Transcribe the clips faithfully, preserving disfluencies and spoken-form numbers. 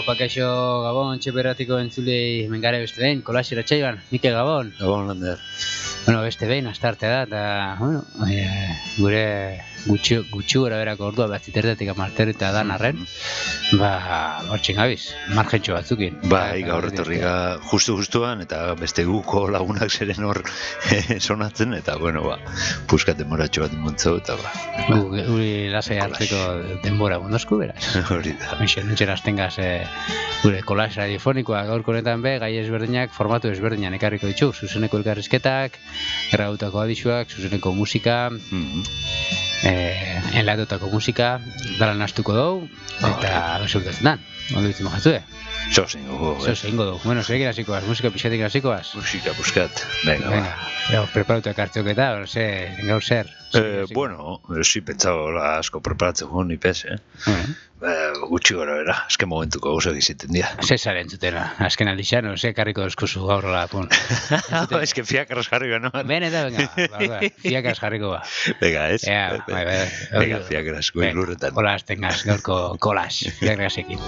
Apakaixo Gabon, txeperatiko entzulei mengare beste behin, kolasira txaiban, Mike Gabon. Gabon, Lander. Bueno, beste behin, astarte da, eta, bueno, e, gure gutxu, gutxu gara berako ordua, bat zitertetik amarterita dan arren, ba, hortxin gabiz, margentxo batzukin. Bai, gaur etorrika justu-justuan, eta beste guko lagunak zeren hor sonatzen, eta, bueno, ba, puskat demoratxo bat montzo, eta, ba. Guri lasai hartzeko denbora bondosku, beraz. Hori da. Mixen, nintxen azten gaz, e, gure kolas radiofonikoa gaurko honetan be, gai ezberdinak, formatu ezberdinak ekarriko ditu, zuzeneko elkarrizketak, grabutako adisuak, zuzeneko musika, Mm-hmm. eh, enlatotako musika, dalan astuko dugu, eta besurtatzen dan, ondo bitzen mojatzue. Zoz ingo go, Zoz ingo dugu. Bueno, zerekin hasikoaz, musika pixatik hasikoaz. Musika buskat. Venga, Venga, ba. preparatu ekartzok eta, ze, gaur zer. Eh, bueno, si pentsao la asko preparatzen guen nipez, eh? Bueno. Eh, gutxi gara bera, azken momentuko gauzak iziten dira. Ze zaren zutena, azken aldixan, ze karriko dozkuzu gaur la, pun. Ez que fiakras jarri gano. Ben eta, venga, ba, ba, fiakaz jarriko ba. Venga, ez? Ea, bai, bai. Venga, fiakras, goi lurretan. Kolas tengaz, gaurko kolas, fiakrasekin.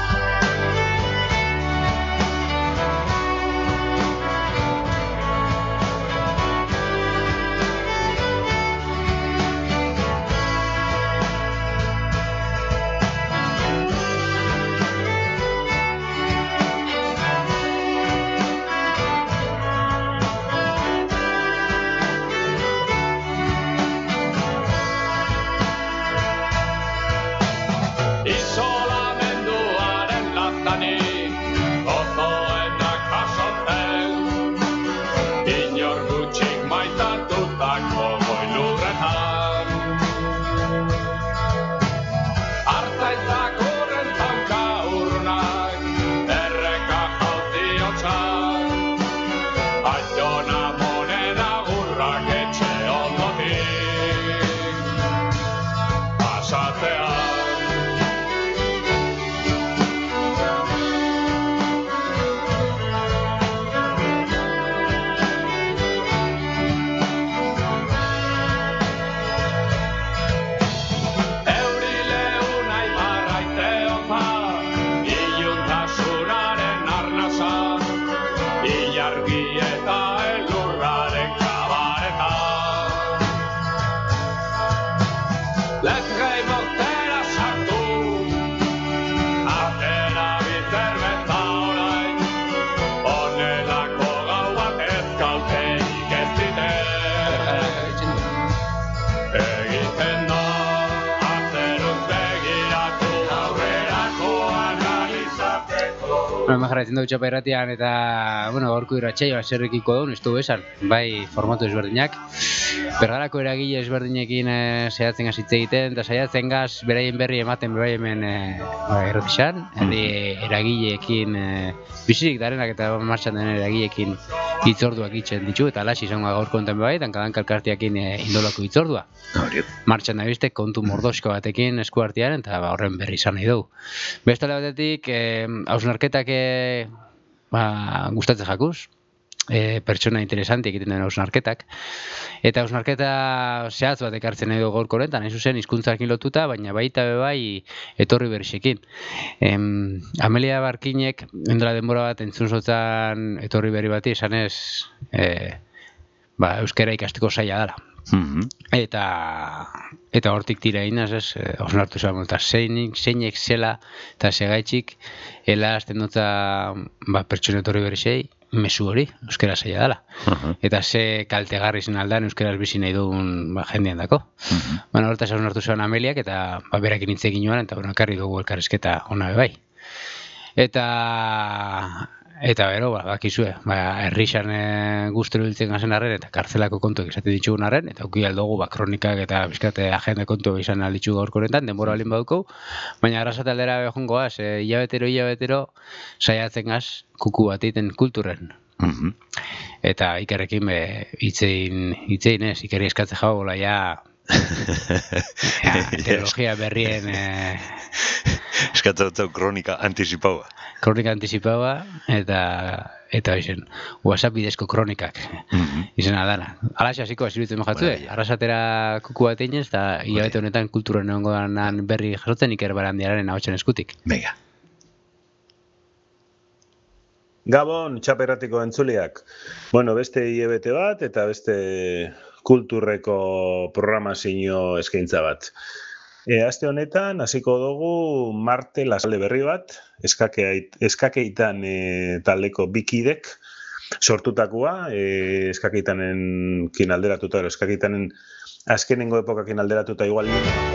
Hemen jarraitzen dugu txapa irratian eta, bueno, gaurko irratxaioa zerrekiko duen, ez du esan, bai formatu ezberdinak. Bergarako eragile ezberdinekin e, saiatzen gaz hitz egiten, eta saiatzen gaz beraien berri ematen bai hemen e, erratixan, handi eragileekin, e, bizirik darenak eta martxan den eragileekin hitzorduak itzen ditu, eta alaxi izango gaurko enten bai, dankadan kalkartiakin e, indolako hitzordua. Martxan da bizte, kontu mordosko batekin esku artean, eta ba, horren berri izan nahi dugu. Bestale batetik, e, hausnarketak e, ba, gustatzen jakuz, e, pertsona interesanti egiten den hausnarketak, eta hausnarketa zehatz bat ekartzen nahi dugu gaurko honetan, hain zuzen hizkuntzarekin lotuta, baina baita be bai etorri berrixekin. Em, Amelia Barkinek, endela denbora bat entzun zotzan etorri berri bati, esanez, e, ba, euskara ikasteko zaila dela. Mm-hmm. Eta eta hortik tira inaz, ez, hausnartu zuen, eta zeinik, zeinek zela, eta segaitxik, ela azten dutza, ba, pertsona etorri berrixei, mezu hori, euskera zaila dela. Uh-huh. Eta ze kaltegarri zen aldan euskaraz bizi nahi duen ba, jendean dako. Uh-huh. Bueno, hortaz hausnartu zuen Ameliak, eta ba, berakin hitz egin joan, eta bueno, ekarri dugu elkarrizketa ona be bai. Eta Eta bero, ba, bakizue, ba, herrixan e, guztero biltzen gazen arren, eta kartzelako kontuak izate ditugun arren, eta uki aldugu, ba, kronikak eta bizkate agenda kontu izan alditzu gaurko honetan, denbora alin baduko, baina arrasate aldera behongo gaz, e, hilabetero, hilabetero, saiatzen gaz, kuku bat egiten kulturen. Mm-hmm. Eta ikerrekin be, itzein, itzein ez, ikerri eskatzen jau, bola, ja, ja, teologia berrien... E, Eskatzen kronika antisipaua. Kronika antisipaua, eta, eta izen, WhatsApp bidezko kronikak, mm-hmm. izena dana. Alaxe hasiko asirutzen mojatzu, bueno, arrasatera kuku bat einez, eta hilabete honetan kulturan egongo danan berri jasotzen Iker Barandiararen ahotsen eskutik. Venga. Gabon, txaperratiko entzuliak. Bueno, beste hilabete bat eta beste kulturreko programazio eskaintza bat. E, aste honetan, hasiko dugu Marte lasale berri bat, eskakeit, eskakeitan e, taldeko bikidek sortutakoa, e, eskakeitanen kin alderatuta, eskakeitanen azkenengo epokakin alderatuta igual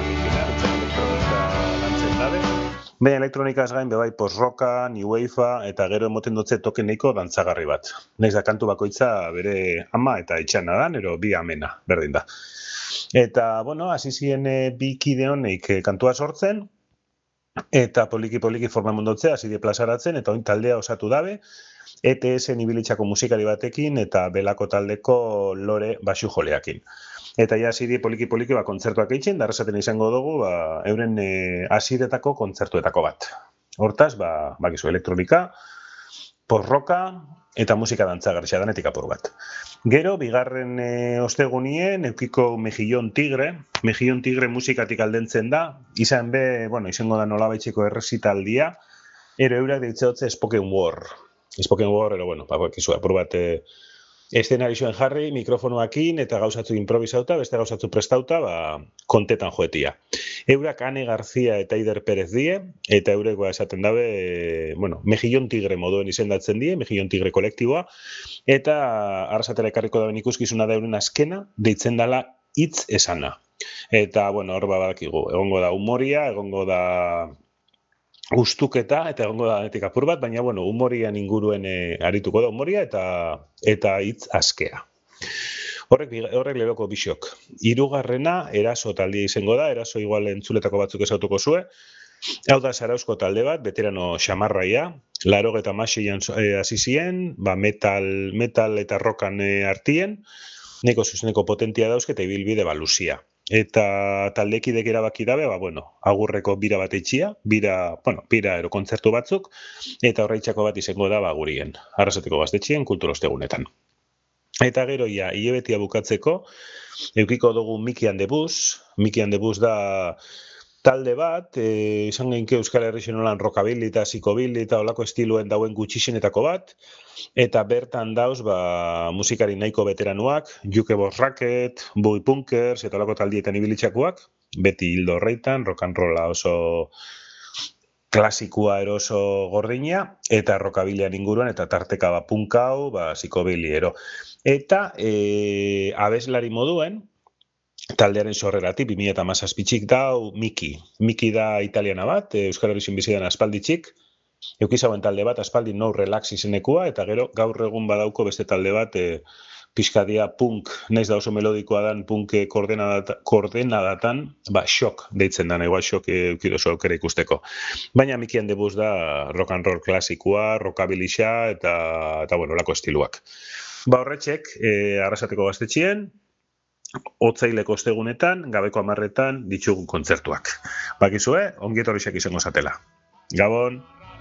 baina elektronikaz gain bebai post-rocka, new wavea eta gero emoten dutze tokeneko dantzagarri bat. Naiz da kantu bakoitza bere ama eta etxana da, nero bi amena, berdin da. Eta, bueno, hasi ziren e, bi kide honek e, kantua sortzen, eta poliki-poliki forma mundotzea, hasi die plazaratzen, eta oin taldea osatu dabe, E T S-en ibilitzako musikari batekin, eta belako taldeko lore basu joleakin. Eta ja hasi die poliki-poliki ba, kontzertuak eitzen, darrasaten izango dugu, ba, euren e, hasiretako kontzertuetako bat. Hortaz, ba, bakizu, elektronika, post-rocka eta musika dantzagarria danetik apur bat. Gero, bigarren e, ostegunien, eukiko Mejillon Tigre, Mejillon Tigre musikatik aldentzen da, izan be, bueno, izango da nolabaitxeko errezitaldia, ero eurak deitzeotze Spoken Word. Spoken Word, ero, bueno, bakizu, apur bat... E, Eszenarizioen jarri, mikrofonoakin eta gauzatzu improvisauta, beste gauzatzu prestauta, ba, kontetan joetia. Eurak Ane Garzia eta Ider Perez die, eta eurek ba, esaten dabe, e, bueno, Mejillon Tigre moduen izendatzen die, Mejillon Tigre kolektiboa, eta arrasatera ekarriko daben ikuskizuna da euren azkena, deitzen dala hitz esana. Eta, bueno, hor badakigu, egongo da humoria, egongo da gustuketa eta egongo da danetik apur bat, baina bueno, humorian inguruen e, arituko da humoria eta eta hitz askea. Horrek horrek lebeko bisok. Hirugarrena eraso taldia izango da, eraso igual entzuletako batzuk ezautuko zue. Hau da Zarauzko talde bat, veterano xamarraia, laurogeita hamaseian hasi ziren, ba metal metal eta rockan e, artien, neko zuzeneko potentia dauzke eta ibilbide baluzia. Eta taldekidek erabaki dabe, ba, bueno, agurreko bira bat eitxia, bira, bueno, bira ero kontzertu batzuk, eta horreitzako bat izango da, ba, gurien, arrasateko gaztetxien, kulturostegunetan. Eta gero, ja, hilebetia bukatzeko, eukiko dugu Miki and the Bus, Miki and the Bus da talde bat, e, izan genke Euskal Herrixen olan rockabilly eta psikobilly eta olako estiluen dauen gutxixenetako bat, eta bertan dauz ba, musikari nahiko veteranuak, Juke Boss Racket, Boy Punkers eta olako taldietan ibilitzakoak, beti hildo horreitan, rock and rolla oso klasikua eroso gordina, eta rockabilian inguruan, eta tarteka ba, punkau, ba, psikobilly ero. Eta e, abeslari moduen, taldearen sorreratik, bi mila hamazazpitxik dau Miki. Miki da italiana bat, Euskal Herrixen bizidan aspalditxik. Eukizauen talde bat, aspaldi no relax izenekua, eta gero gaur egun badauko beste talde bat, e, pizkadia punk, naiz da oso melodikoa dan punk koordenadata, koordenadatan, ba, shock deitzen da, igual shock eukidoso aukera ikusteko. Baina Miki and the Bus da rock and roll klasikua, rockabilixa, eta, eta bueno, lako estiluak. Ba, horretxek, e, arrasateko gaztetxien, otzaileko ostegunetan, gabeko amarretan ditugun kontzertuak. Bakizue, ongi etorriak izango zatela. Gabon!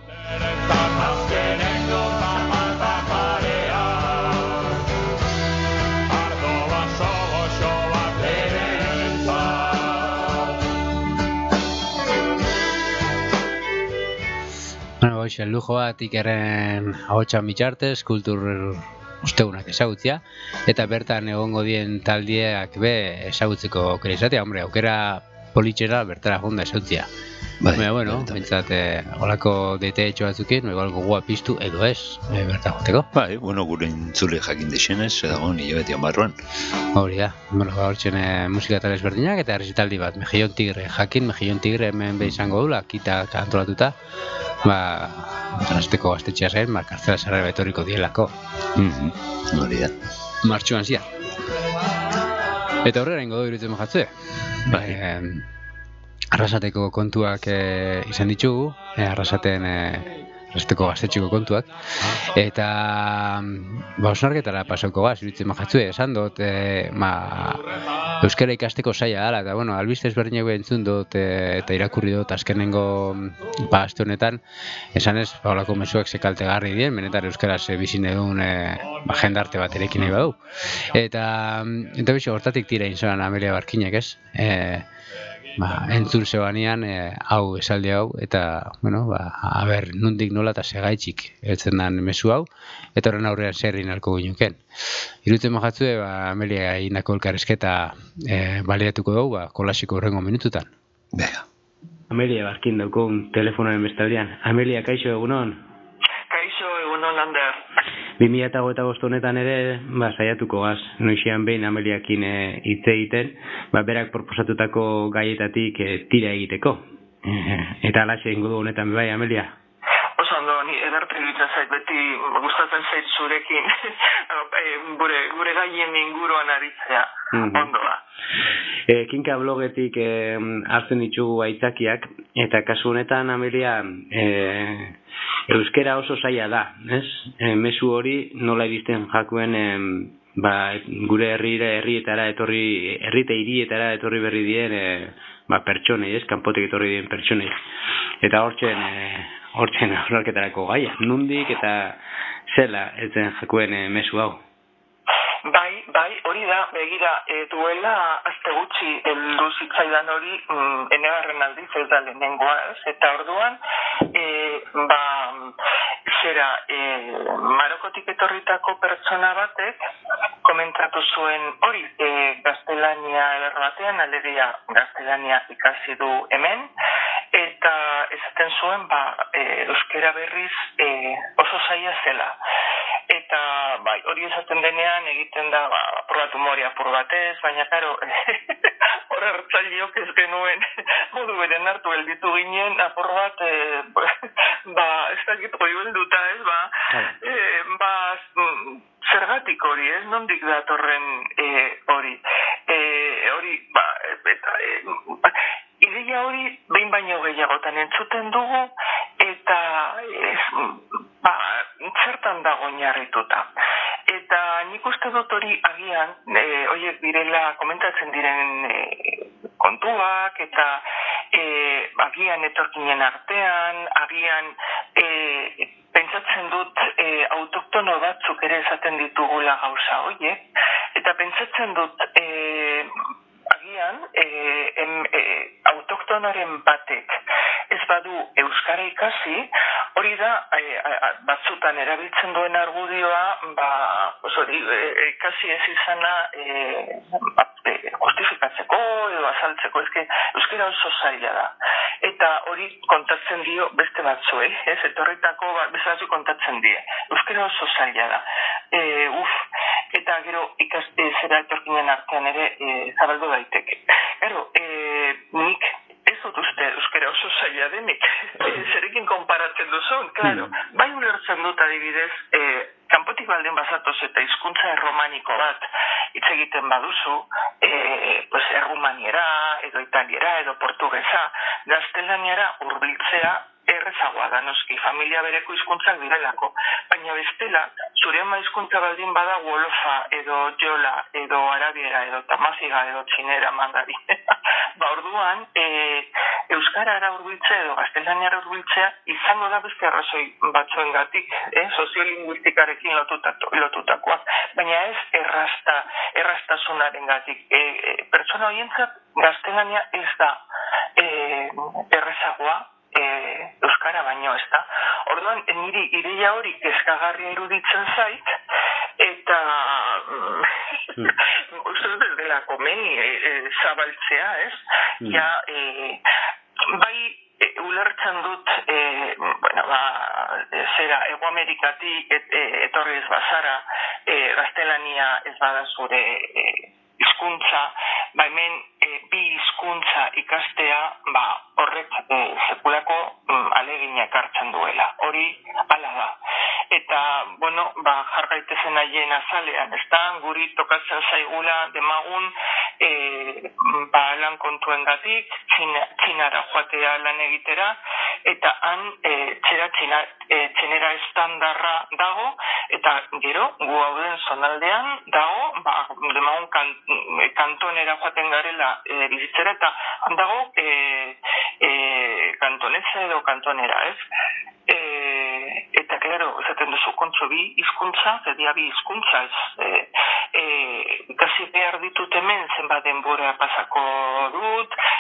Bueno, hoxe, lujo bat ikerren ahotsan bitxartez, kultur ustegunak ezagutzea, eta bertan egongo dien taldiak be ezagutzeko aukera izatea, hombre, aukera politxera bertara jonda ezagutzea. Bai, Baina, bueno, bintzat, eh, olako dete etxo batzukin, igual gogoa piztu edo ez, eh, bertara joteko. Bai, bueno, gure entzule jakin dexenez, edago nire beti amarruan. Hori da, bueno, hortzen eh, musika talez berdinak, eta errezitaldi bat, Mejillon Tigre jakin, Mejillon Tigre hemen be izango dula, kita antolatuta, ba, Arrasateko gaztetxea zen, ba, kartzela zerra betoriko dielako. Mm-hmm. Hori da. Martxuan ziar. Eta horrela ingo du irutzen majatzue. Bai. Eh, Arrasateko kontuak eh, izan ditugu, eh, arrasaten eh, arrasateko gaztetxeko kontuak, eta ba, osnarketara pasauko gaz, irutzen majatzue, esan dut, eh, ma, euskara ikasteko zaila dala, eta bueno, albiste ezberdinak entzun dut e, eta irakurri dut azkenengo ba, aste honetan, esan ez, ba, olako mezuak zekaltegarri dien, benetan euskaraz e, bizin egun e, ba, jendarte bat erekin nahi badu. Eta, eta bizo, hortatik tira inzoan Amelia Barkinek ez, e, ba, entzun zebanean e, hau esaldi hau, eta, bueno, ba, aber, nundik nola eta segaitxik heltzen den mezu hau, eta horren aurrean zer inalko ginuken. Irutzen majatzue, ba, Amelia indako elkarrezketa e, baliatuko dugu, ba, kolasiko horrengo minututan. Bega. Amelia, barkin daukun telefonoaren bestaldean. Amelia, kaixo egunon? Kaixo egunon, Lander. bi mila hogeita bost honetan ere, ba, saiatuko gaz, noixian behin Ameliakin e, hitz egiten, ba, berak proposatutako gaietatik e, tira egiteko. E, eta alaxe ingo du honetan, bai, Amelia? Oso ondo, ni edertu iruditzen zait, beti gustatzen zait zurekin gure, gure gaien inguruan aritzea, mm-hmm. Ondo da. E, Kinka blogetik e, hartzen ditugu aitzakiak, eta kasu honetan, Amelia, e, euskera oso zaila da, ez? E, mezu hori nola iristen jakuen e, ba, gure herrira, herrietara etorri, herrite hirietara etorri berri dien e, ba, pertsonei, ez? Kanpotik etorri dien pertsonei. Eta hortzen, e, hortzen aurrarketarako gaia, nundik eta zela etzen jakuen e, mezu hau. Bai, bai, hori da, begira, e, duela azte gutxi heldu zitzaidan hori mm, enegarren aldiz ez da lehenengoa, ez? Eta orduan, e, ba, zera, e, Marokotik etorritako pertsona batek komentatu zuen hori, e, gaztelania eder batean, alegia gaztelania ikasi du hemen, eta esaten zuen, ba, e, euskera berriz e, oso zaila zela. Eta bai, hori esaten denean egiten da, ba, aprobatu mori apur batez, baina karo, hor hartzaileok ez genuen modu beren hartu helditu ginen, apur bat, e, ba, ez dakit hori helduta ez, ba, e, ba, zergatik hori ez, nondik datorren e, hori. E, hori, ba, eta, e, ideia hori behin baino gehiagotan entzuten dugu, eta ez, ba, zertan dago oinarrituta. Eta nik uste dut hori agian, e, oiek direla komentatzen diren e, kontuak, eta e, agian etorkinen artean, agian e, pentsatzen dut e, autoktono batzuk ere esaten ditugula gauza oiek, eta pentsatzen dut e, agian e, em, e, autoktonoren batek ez badu euskara ikasi, hori da e, a, batzutan erabiltzen duen argudioa, ba, hori e, ikasi ez izana e, e, justifikatzeko edo azaltzeko, ezke euskara oso zaila da. Eta hori kontatzen dio beste batzuei, ez, etorritako beste batzu kontatzen die. Euskara oso zaila da. E, uf, eta gero ikaste zera etorkinen artean ere e, zabaldu daiteke. Gero, e, nik ez dut uste euskara oso zaila denik. E, zerekin konparatzen duzun, klaro, bai ulertzen dut adibidez, e, kanpotik baldin bazatoz eta hizkuntza erromaniko bat hitz egiten baduzu, e, pues, errumaniera, edo italiera, edo portugesa, gaztelaniara hurbiltzea errezagoa da, noski, familia bereko hizkuntzak direlako, baina bestela, zure ama hizkuntza baldin bada wolofa, edo jola, edo arabiera, edo tamaziga, edo txinera, mandari. Ba, orduan, e, euskarara hurbiltzea edo gaztelaniara hurbiltzea izango da beste arrazoi batzuengatik, eh, soziolinguistikarekin lotutakoak, baina ez errasta, errastasunarengatik. E, e, pertsona horientzat gaztelania ez da e, errezagoa, E, euskara baino ez da. Orduan, niri ideia hori kezkagarria iruditzen zait, eta mm. uste dut ez dela komeni e, e, zabaltzea, ez? Mm. Ja, e, bai e, ulertzen dut, e, bueno, ba, e, zera, Ego Amerikatik et, e, etorri ez bazara, e, gaztelania ez bada zure e, hizkuntza, ba hemen e, bi hizkuntza ikastea, ba horrek e, sekulako mm, alegina ekartzen duela. Hori hala da. Eta, bueno, ba jargaitezen haien azalean, ezta? Guri tokatzen zaigula demagun e, ba lan kontuengatik, txinara joatea lan egitera, eta han e, txera txina, e, txenera estandarra dago, eta gero gu hauden zonaldean dago, ba demagun kan, kantonera joaten garela e, bizitzera, eta handago e, e, kantoneza edo kantonera, ez? E, eta, claro, esaten duzu kontzo bi hizkuntza, edia bi hizkuntza, ez? E, e, ikasi behar ditut hemen zenbat denbora pasako dut,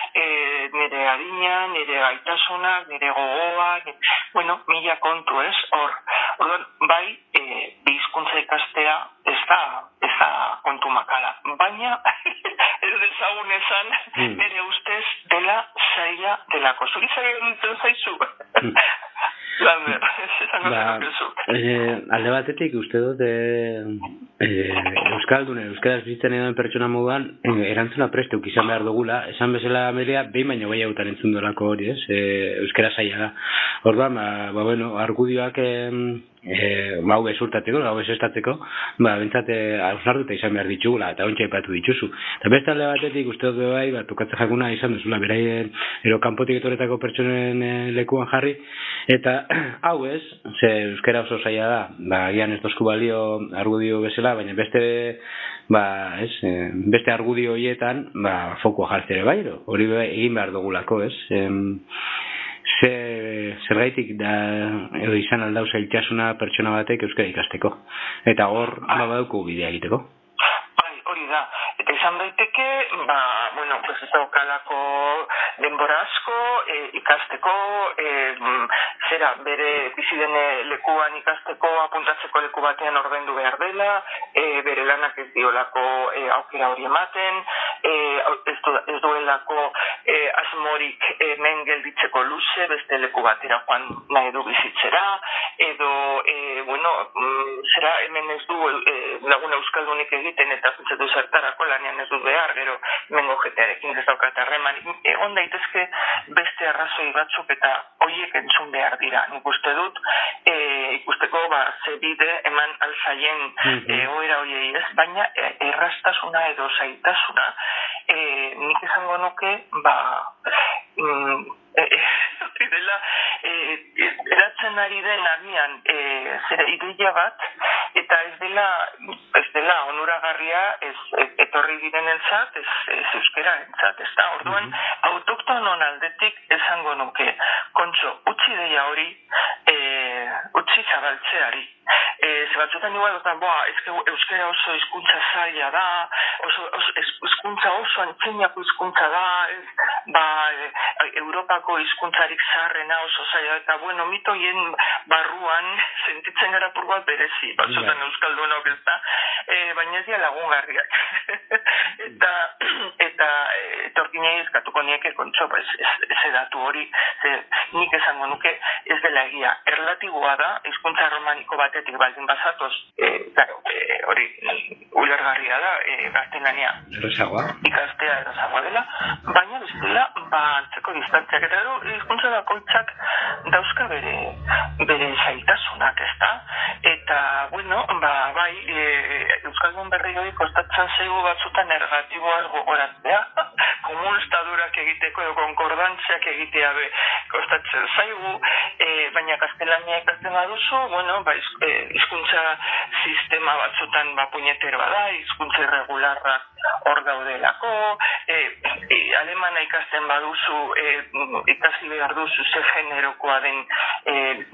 e, nire adina, nire gaitasunak, nire gogoa, bueno, mila kontu ez, hor, orduan, bai, e, bi hizkuntza ikastea ez da, ez da kontu makala, baina, ez dezagun esan, mm. nire ustez dela zaila delako, zuri zaila nintzen zaizu? Mm. Lander, esango zenukezu. Eh, alde batetik, uste dut, eh, eh, Euskaldun, Euskaraz bizitzen edoen pertsona moduan, eh, erantzuna prestuk izan behar dugula, esan bezala Amelia, behin baino bai hautan entzun dolako hori, ez? Eh, Euskara zaila da. Orduan, ba, ba, bueno, argudioak eh, eh, hau bezurtatzeko, hau bezestatzeko, ba, bentsat, hausnartuta izan behar ditugula, eta ontsa ipatu dituzu. Eta beste alde batetik, uste dut bai, ba, tukatze jakuna izan duzula, beraien, ero kanpotik etoretako pertsonen eh, lekuan jarri, eta hau ez, ze euskara oso zaila da, ba, gian ez dozku balio argudio bezala, baina beste, ba, ez, beste argudio horietan, ba, fokoa jartzere bai, hori egin behar dugulako, ez, em, ze, zergaitik da, edo izan aldau zailtasuna pertsona batek euskara ikasteko, eta hor, ba, badauko bidea egiteko. Bai, hori da, eta izan daiteke, ba, bueno, pues ez daukalako denbora asko, e, ikasteko, e, zera, bere bizidene lekuan ikasteko, apuntatzeko leku batean ordaindu behar dela, e, bere lanak ez diolako e, aukera hori ematen, e, ez, du, ez duelako e, asmorik hemen gelditzeko luze, beste leku batera joan nahi du bizitzera, edo, e, bueno, zera, hemen ez du e, lagun euskaldunik egiten eta zutzetu zertarako lanean ez du behar, gero mengo jetearekin ez daukat harreman, egon daitezke beste arrazoi batzuk eta hoiek entzun behar dira. Nik uste dut, e, ikusteko ba, ze bide eman alzaien mm-hmm. e, oera hoiei ez, baina erraztasuna edo zaitasuna, e, nik izango nuke, ba, mm, e, e, dela, e, eratzen ari den agian e, zera ideia bat, eta ez dela, ez dela onuragarria ez, ez etorri direnentzat, ez, ez euskerarentzat, ez da. Orduan, mm-hmm. autoktonon aldetik esango nuke, kontxo, utzi deia hori, e, utzi zabaltzeari. E, Zebatzutan igual, boa, ezke euskera oso hizkuntza zaila da, oso, oso hizkuntza oso antzinako hizkuntza da, ez, ba, e, Europako hizkuntzarik zaharrena oso zaila, eta bueno, mitoien barruan sentitzen gara pur bat berezi, batzutan yeah. euskaldunok ez da, e, baina ez dira lagungarriak. eta, eta etorkinei eskatuko nieke kontxo, ez, ez, ez edatu hori, ze, nik esango nuke ez dela egia. Erlatiboa da, hizkuntza romaniko batetik baldin bazatoz, e, claro, e, hori ulergarria da, e, gaztelania. Errezagoa. Ikastea errezagoa dela, baina bestela, ba, antzeko distantziak eta gero, hizkuntza bakoitzak dauzka bere, bere zailtasunak, ez da? Eta, bueno, ba, bai, e, euskaldun berri hori kostatzen zaigu batzutan ergatiboaz gogoratzea, komunestadurak egiteko edo konkordantziak egitea be kostatzen zaigu, e, baina gaztelania ikasten baduzu, bueno, ba, hizkuntza sistema batzutan ba, puñeteroa da, hizkuntza irregularrak hor daudelako, e, e, alemana ikasten baduzu, e, ikasi behar duzu ze generokoa den e,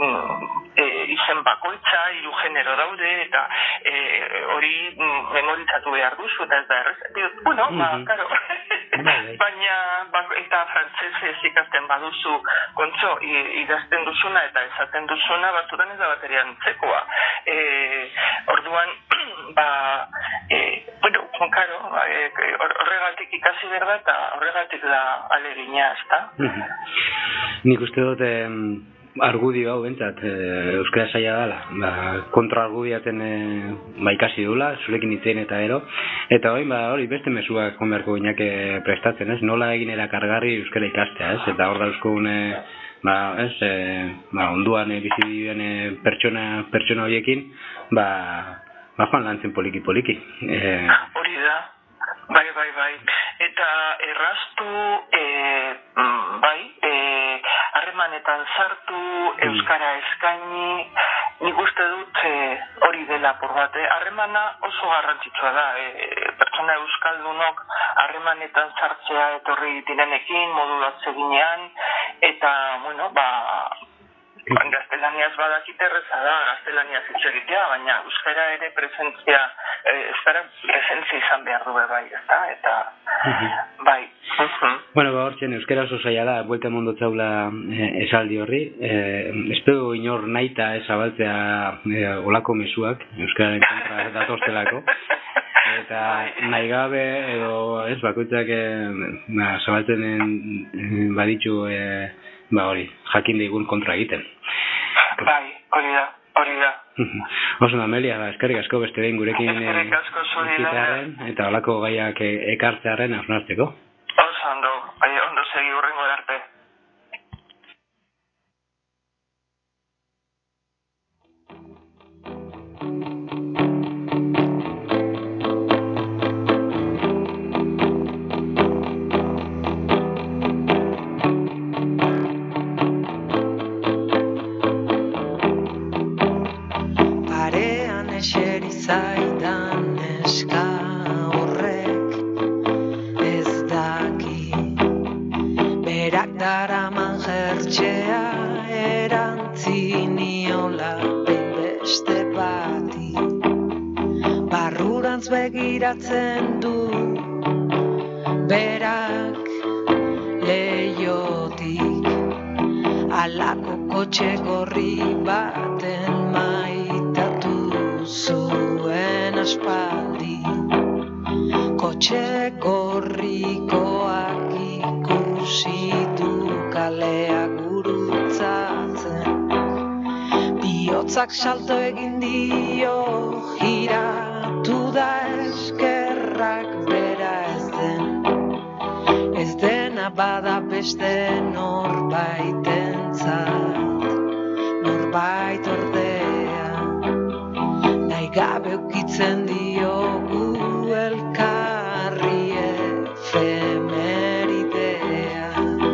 e, izen bakoitza, hiru genero daude, eta e, hori memoritzatu behar duzu, eta ez da errez. Bueno, ba, karo, baina, ba, eta frantzesez ikasten baduzu, kontzo, idazten duzuna eta esaten duzuna, batzutan ez da baterian tzekoa. E, orduan, ba, e, bueno, karo, horregatik ikasi berda eta horregatik da alegina, ez da? Nik uste dut eh, argudio hau bentsat, eh, euskara zaila dela, ba, kontra argudiaten eh, ba, ikasi dula, zurekin itzen eta ero, eta hori, ba, hori beste mezuak konberko gineak prestatzen, ez? Nola egin erakargarri euskara ikastea, ez? Eta hor dauzkun, eh, ba, ez, eh, ba, onduan eh, bizi diren eh, pertsona, pertsona horiekin, ba, ba, joan lantzen poliki-poliki. Eh, hori da. Bai, bai, bai. Eta erraztu, e, bai, harremanetan sartu, euskara eskaini, nik uste dut e, hori dela por bat. Harremana oso garrantzitsua da. E, pertsona euskaldunok harremanetan sartzea etorri direnekin, modulatze ginean, eta, bueno, ba, gaztelaniaz badakit erreza da, gaztelaniaz hitz egitea, baina euskara ere presentzia, euskara presentzia izan behar du bai, ezta? Eta, bai, Bueno, ba, hortzen, euskera oso zaila da, buelta mondotzaula eh, esaldi horri. Eh, espero inor naita ez abaltzea eh, olako mezuak, euskararen kontra datoztelako. Eta nahi gabe edo ez bakoitzak eh, ba, zabaltzen eh, baditzu eh, ba hori, jakin digun kontra egiten. Bai, hori da, hori da. Oso da, Amelia, ba, eskerrik asko beste behin gurekin eskerrik asko zuri da. Eta olako gaiak ekartzearen hausnartzeko. Oso ondo, bai, ondo segi hurrengo arte. Parean eseri zaidan eska horrek ez daki, berak daraman jertxea erantziniola beste bati, barrurantz begiratzen du berak leiotik, alako kotxe gorri baten maitatu zuen aspaldi, kotxe gorrikoak ikusi du kalea gurutzatzen, bihotzak salto egin dio, giratu da eskerrak bera ez den, ez dena bada beste norbaitentzat, norbait ordea, nahi gabe ukitzen diogu elkarri efemeridea.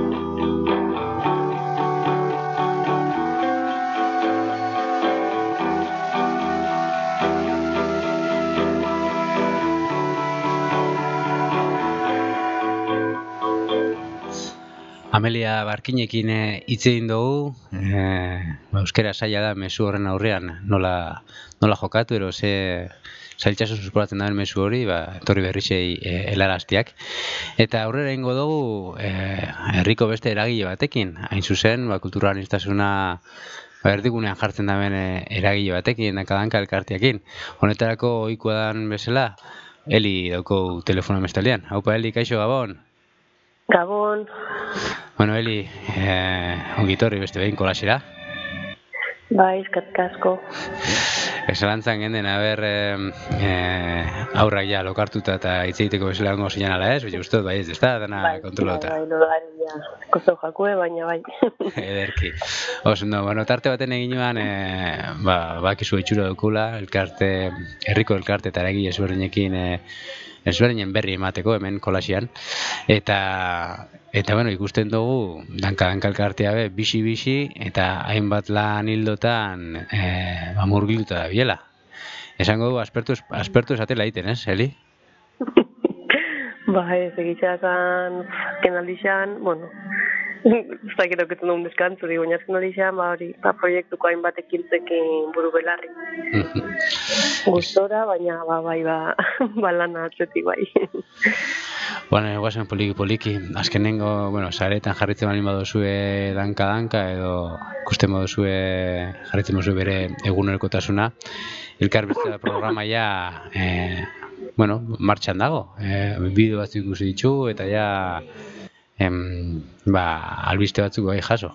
Amelia Barkinekin hitz egin dugu, eh, euskera zaila da mezu horren aurrean nola, nola jokatu, ero ze zailtzasun suspolatzen daben mezu hori, ba, etorri berrizei eh, helaraztiak. Eta aurrera ingo dugu eh, herriko beste eragile batekin, hain zuzen, ba, kultura aniztasuna ba, erdigunean jartzen daben eh, eragile batekin, danka-danka elkartiakin. Honetarako ohikoa dan bezala, Eli dauko telefono mestaldean. Haupa, Eli, kaixo, Gabon? Gabon. Bueno, Eli, eh, ongitorri beste behin kolasera. Bai, eskerrik asko. Esalantzan genden, haber, eh, eh, aurrak ja lokartuta eta hitz egiteko bezala ongo zinan ala ez, baina uste dut, bai ez, ez da, dana bai, kontrolauta. Bai, bai, bai, ja, kosto jakue, baina bai. Ederki. Oso, no, bueno, tarte baten eginuan, eh, ba, bakizu itxura dukula, elkarte, herriko elkarte eta eragile ezberdinekin, eh, ezberdinen berri emateko hemen kolasian, eta eta bueno, ikusten dugu danka-danka elkartea be, bisi-bisi eta hainbat lan hildotan eh, ba, murgilduta da biela. Esango dugu aspertu, aspertu esatela egiten, ez, Eli? Bai, ez egitza zan, azken aldixan, bueno, ez da gero ketzen dugun deskantzu, digo, baina azken aldixan, ba hori, ba, proiektuko hainbat ekintzekin buru belarri. Gustora, baina ba, bai, ba, ba lana atzetik bai. Bueno, guazen poliki-poliki, azkenengo, bueno, saretan jarritzen balin badozue danka-danka, edo ikusten badozue jarritzen badozue bere egunerokotasuna, elkarbizitza programa ja, eh, bueno, martxan dago, eh, bideo batzuk ikusi ditu, eta ja, em, ba, albiste batzuk bai jaso.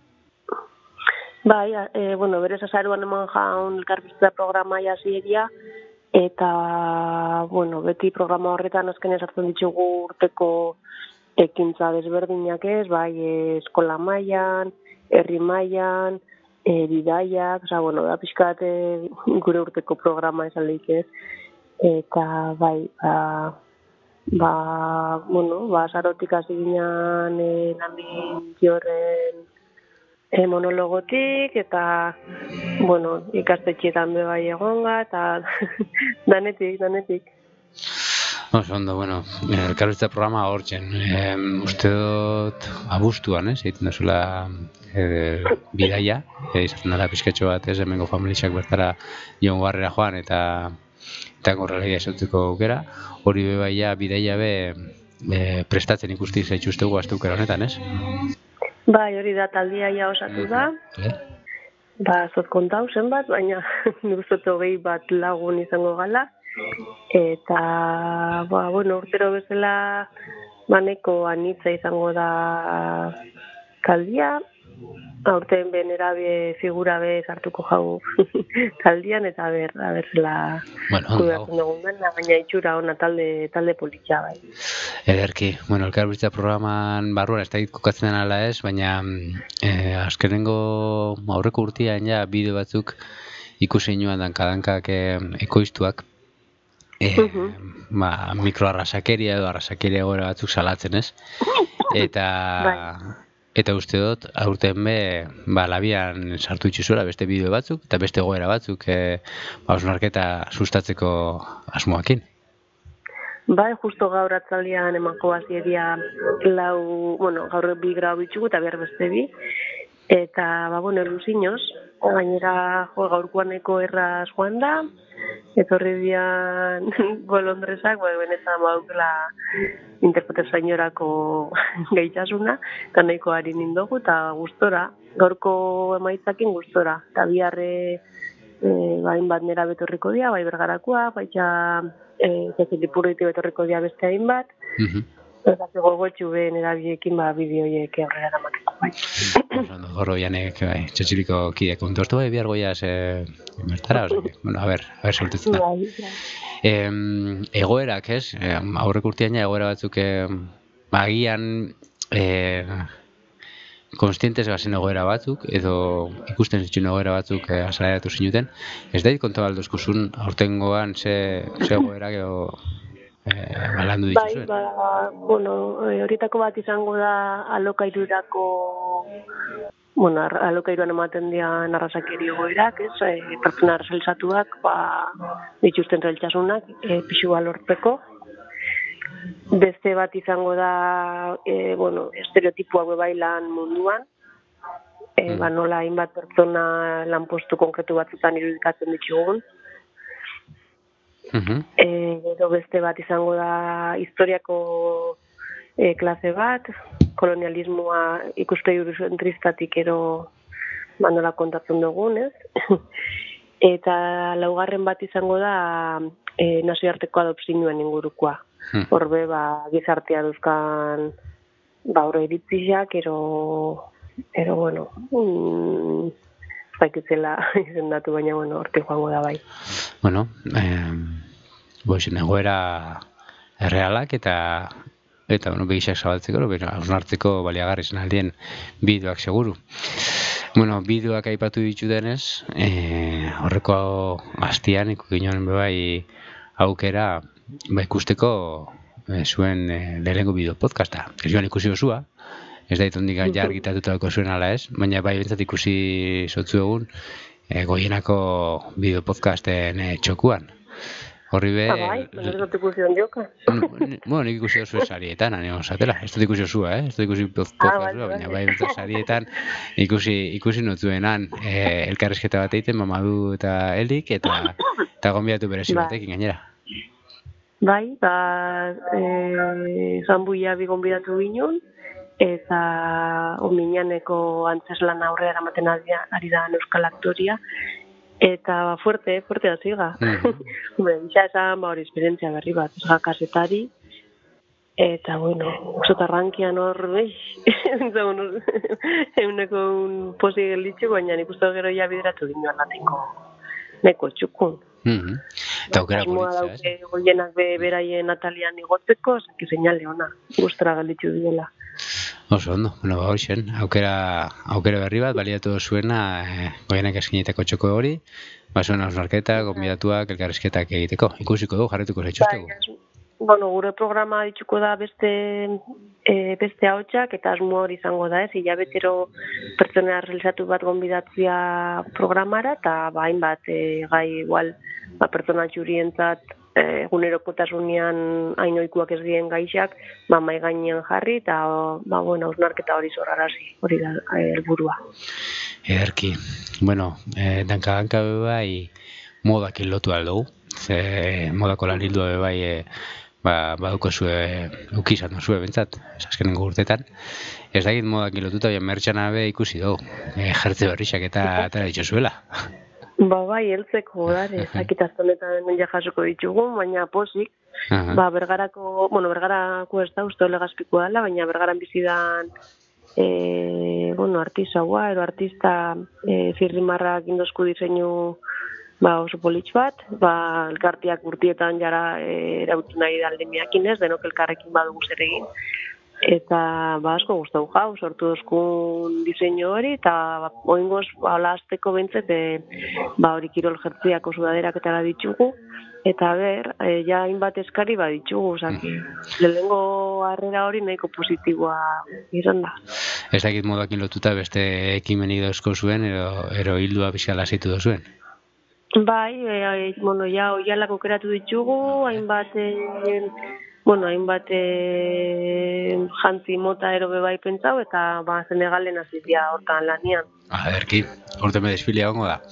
Bai, e, bueno, berez azaruan eman jaun elkarbizitza programa ja ziegia, eta, bueno, beti programa horretan azken esartzen ditugu urteko ekintza desberdinak ez, bai, eskola mailan, herri mailan, e, bidaiak, oza, bueno, da pixkat e, gure urteko programa esan lehik ez, eta, bai, ba, ba, bueno, ba, azarotik hasi ginean e, landin jorren e, monologotik, eta, bueno, ikastetxeetan be bai egonga, eta danetik, danetik. Oso ondo, bueno, elkarbizitza programa hortzen. E, uste dut abuztuan, ez, egiten duzula e, bidaia, e, izaten dara pizkatxo bat, ez, hemengo familiak bertara joan barrera joan, eta eta gorrela esauteko aukera, hori be baia bidaia be e, prestatzen ikusti zaituztegu asteukera honetan, ez? Bai, hori da, taldia ja osatu da. Eh? Ba, zot kontau zenbat, baina nuzot hogei bat lagun izango gala. Eta, ba, bueno, urtero bezala maneko anitza izango da taldia. Aurten be nerabe figura be sartuko jau taldian eta ber, aberla Bueno, kudeatzen dugun dena, baina itxura ona talde talde politxa bai. Ederki, bueno, elkarbizitza programan barruan ez da kokatzen den ala ez, baina eh, azkenengo aurreko urtean ja bideo batzuk ikusi nuen danka-dankak eh, ekoiztuak. Eh, Mhm. ba, mikroarrasakeria edo arrasakeria egoera batzuk salatzen, ez? Eta Bai. eta uste dut aurten be ba labian sartu itxuzuela beste bideo batzuk eta beste egoera batzuk eh, ba hausnarketa sustatzeko asmoakin. Bai, justo gaur atzaldian emango bazieria lau, bueno, gaur bi grau bitxugu eta behar beste bi. Eta, ba, bueno, elusinoz, gainera jo, gaurkoaneko erraz joan da, etorri dian bolondresak, ba, benetan baukela interpretezainyorako gaitasuna, eta nahiko harin indogu, eta gustora, gaurko emaitzakin gustora. Eta biharre, e, bain bat nera betorriko dia, bai bergarakoa, baita e, zazilipurriti betorriko dia beste hainbat, Mhm. eta gogotxu behen erabiekin ba, bideoiek aurrera eramateko. Bai. Ondo, Gorro janek, bai, txotxiliko kideak kontortu, bai, bihar goiaz eh, bertara, o sea, que, bueno, a ver, a ver, soltetzen da. Bai, bai. Em, egoerak, ez? Eh, aurreko urtean ja egoera batzuk eh, agian eh, konstientes gazen egoera batzuk, edo ikusten zituen egoera batzuk eh, azaleratu zinuten. Ez da konta baldozkuzun aurtengoan ze, ze egoerak edo eh, balandu Bai, dituzuen. ba, bueno, eh, horietako bat izango da alokairurako, bueno, ar- alokairuan ematen dian arrasakeri egoerak, ez, e, pertsona arraselzatuak, ba, dituzten reltxasunak, e, pixua lortzeko. Beste bat izango da, e, bueno, estereotipoak be bai lan munduan, e, Mm. ba, nola hainbat pertsona lanpostu konkretu batzutan irudikatzen ditugun. Mhm. E, gero beste bat izango da historiako e, klase bat, kolonialismoa ikuspegi eurozentristatik ero manola kontatzen dugun, ez? Eta laugarren bat izango da e, nazioarteko adopzioen ingurukoa. Hmm. Horbe, ba, gizartea duzkan ba, oro iritziak, ero, ero, bueno, mm, ez dakitzela izendatu, baina, bueno, hortik joango da bai. Bueno, eh, boixen egoera errealak eta eta bueno, begisak zabaltzeko, pero hausnartzeko baliagarri zen aldien bideoak seguru. Bueno, bideoak aipatu ditu denez, eh, horreko astian ikuki ginoen bai aukera ba ikusteko eh, zuen eh, lehenengo bideo podcasta. Ez joan ikusi osua, ez da itondik ja argitatutako zuen ala ez, baina bai bentsat ikusi sotzu egun eh, goienako bideo podcasten eh, txokuan. Horri be... Ah, bai, baina ez dut ikusi ondioka. Bueno, ni- bueno, nik ikusi oso sarietan, aneo zatela. Ez dut ikusi osua, eh? Ez dut ikusi poz- Ah, podcastua, bai, baina bai. bai beto sarietan ikusi ikusi notzuenan eh, elkarrizketa bat egiten Mamadu eta Elik eta eta gonbidatu berezi Bai. batekin gainera. Bai, ba, e, zanbuia bi gonbidatu ginen, eta ominaneko antzeslan aurrera eramaten ari da- ari da euskal aktoria, eta fuerte, fuerte da ziga. Mhm. Hombre, bisa esan, ba, hori esperientzia berri bat, ez ga kasetari, eta, bueno, oso tarrankian hor, eix, entzagun, euneko un posi gelitxu, baina nik uste gero ja bideratu ginen lateko neko txukun. Mhm. Eta aukera Asmoa politza, dauke ez? goienak be beraien Natalian igotzeko, zaki seinale ona, gustora galditu diela. Oso ondo, bueno, ba, horixen, aukera, aukera berri bat, baliatu zuena, eh, goienak eskinetako txoko hori, ba, zuen hausnarketa, gonbidatuak, elkarrizketak egiteko. Ikusiko du, jarretuko zaituztegu. Bai, bueno, gure programa dituko da beste e, beste ahotsak eta asmo hori izango da, ez? Hilabetero pertsona realizatu bat gonbidatzia programara eta ba hainbat e, gai igual ba pertsona txurientzat e, egunerokotasunean hain ohikoak ez diren gaixak, ba mai gainean jarri eta ba bueno, hausnarketa hori sorrarazi, hori da e, helburua. Ederki. Bueno, eh, danka-danka be bai modakin lotu aldugu. Ze modako lan hildua be bai eh, ba, baduko zue, ukizan duzue bentsat, azkenengo urtetan. Ez dakit modak lotuta, baina mertxana be ikusi dugu, e, jertze berrixak eta atera ditzuzuela. Ba, bai, heltzeko, dare, ezakit aztonetan ja jasoko ditugu, baina posik, Aha. ba, bergarako, bueno, bergarako ez da, uste legazpiko dela, baina bergaran bizidan, e, bueno, artisaua, ero artista e, zirrimarrak indosku diseinu ba, oso politx bat, ba, elkartiak urtietan jara e, erautu nahi da aldemiakin ez, denok elkarrekin badugu zer egin. Eta ba, asko gustau jau, sortu dozkun diseinu hori, eta ba, oingoz, ba, azteko bentzet, e, ba, hori kirol jertziako sudaderak eta ditugu, eta ber, e, ja hainbat eskari baditugu, osaki, lehengo harrera hori nahiko positiboa izan da. Ez dakit modakin lotuta beste ekimenik dauzko zuen, ero, ero hildua bizkala zitu dozuen. Bai, e, bueno, ja, oialak okeratu ditugu, hainbat, e, bueno, hainbat e, jantzi mota erobe bai pentsau, eta ba, Senegalen azizia hortan lanian. Ah, erki, urte me desfilia gongo da.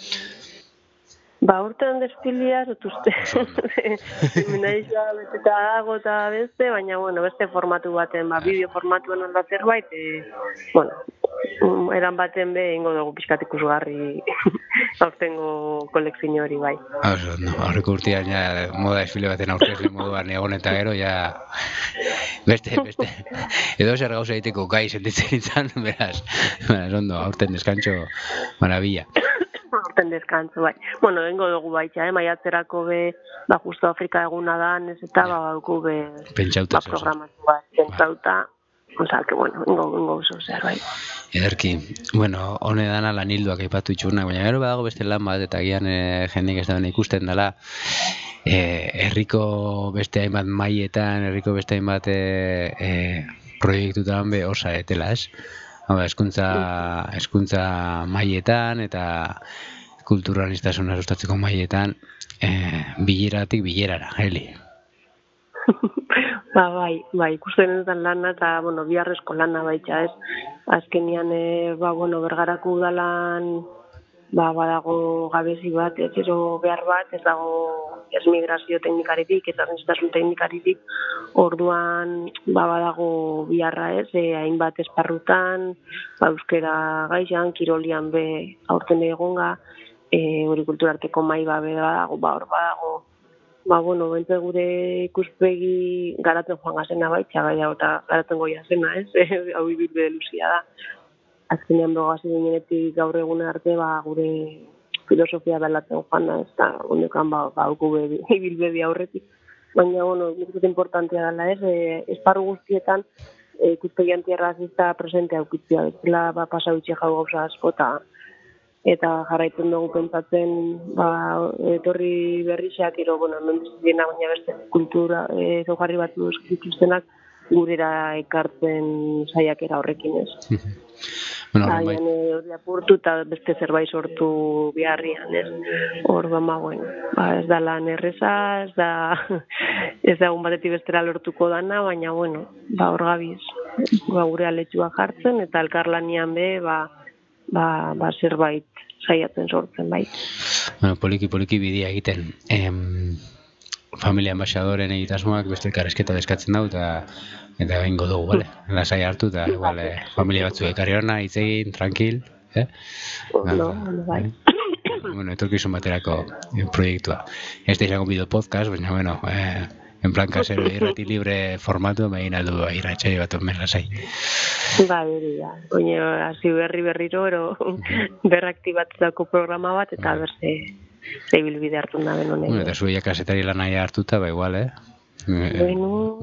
Ba, urtean desfilia, zut uste, naizia beteta dago eta beste, baina, bueno, beste formatu baten, ba, bideo formatuan handa zerbait, e, bueno, eran baten be, ingo dugu pixkat ikusgarri aurtengo kolekzio hori bai. Oso, no, aurreko urtean ja moda desfile baten aurkezle moduan egon eta gero, ja beste, beste, edo zer gauza egiteko gai sentitzen izan, beraz, beraz, ondo, aurten deskantxo marabila. Aurten deskantzo, bai. Bueno, bengo dugu baitxa, eh? Maiatzerako be, ba, justo Afrika eguna dan, ez eta, ba, bauku be, Pentsauta, ba, programatu bat, pentsauta, oza, que bueno, ingo, ingo oso zer, bai. Ederki, bueno, hone dana lan hilduak aipatu itxunak, baina gero badago beste lan bat, eta gian e, jendik ez da bene ikusten dela, e, herriko beste hainbat maietan, herriko beste hainbat e, e, proiektutan be osa etela, ez? Hau da, eskuntza, eskuntza maietan eta kulturalistasuna sustatzeko maietan, e, bileratik bilerara, heli. Ba, bai, bai, ikusten dutan lana eta, bueno, biharrezko lana baitxa, ez? Azkenian, e, ba, bueno, bergarako udalan, ba, badago gabezi bat, ez ero behar bat, ez dago ez migrazio teknikaritik, ez arniztasun teknikaritik, orduan, ba, badago biharra ez, e, hainbat esparrutan, ba, euskera gaixan, kirolian be aurten egonga, e, hori kulturarteko mai ba, be badago, ba, hor badago, ba, bueno, bentze gure ikuspegi garatzen joan gazena baitxa, gai hau eta garatzen goia zena, ez? Hau ibilbide luzia da. Azkenean begoazi ginenetik gaur egun arte, ba, gure filosofia belatzen joan da, ez da, hondekan, ba, gauku be, ibilbide aurretik. Baina, bueno, nik dut importantea dela, ez? E, esparru guztietan, e, ikuspegi antirrazista presente aukitzia, bezala, ba, pasau itxe jau gauza asko, eta eta jarraitzen dugu pentsatzen, ba, etorri berrixak, ero, bueno, nondizizienak, baina beste kultura, e, zaujarri batzu dituztenak, gurera ekartzen saiakera horrekin ez. Bueno, Haian hori apurtu eta beste zerbait sortu biharrian, ez? Hor, ba, bueno, ba, ez da lan erreza, ez da, ez da egun batetik bestera lortuko dana, baina, bueno, ba, hor gabiz, ba, gure aletxua jartzen, eta elkarlanian be, ba, ba, ba, zerbait saiatzen sortzen, bai. Bueno, poliki-poliki bidea egiten. Em, familia ambaixadoren egitasmoak beste elkarrezketa deskatzen dau, eta eta bengo dugu, bale? Lasai hartu, eta igual, eh, familia batzu ekarri hona, hitz egin, tranquil, eh? No, no, bai. Bueno, etorkizun baterako eh, proiektua. Ez da izango bideo podcast, baina, bueno, eh, en plan kasero irrati libre formatu, behin aldu irratxai bat omen lasai. Ba, hori da. Oine, hasi berri berriro, ero berraktibatzeko programa bat, eta berze zeibilbide hartu da ben honek. Bueno, eta zuia kasetari lan nahi hartuta, ba igual, eh? Bueno.